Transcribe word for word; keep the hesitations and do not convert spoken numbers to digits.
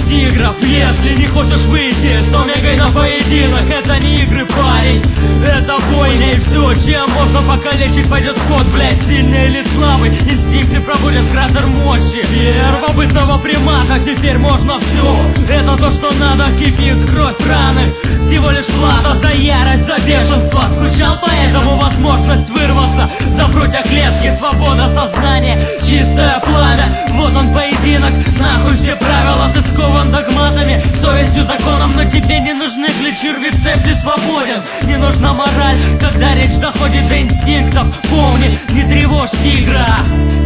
тигров. Если не хочешь выйти, то бегай на поединок. Это не игры, парень, это бойня. И все, чем можно покалечить, пойдет в ход, блять. Сильный или слабый, инстинкты пробудят кратер мощи первобытного примата. Теперь можно все, это то, что надо. Кипит кровь раны, всего лишь плата за ярость, за бешенство. Скучал, поэтому возможность вырваться за прутья клетки, свобода сознания, чистое пламя. Вот он поединок, нахуй все правила. Ты скован догматами, совестью, законом, но тебе не нужны ключи, рецепт, ты свободен. Не нужна мораль, когда речь доходит до инстинктов. Помни, не тревожь тигра.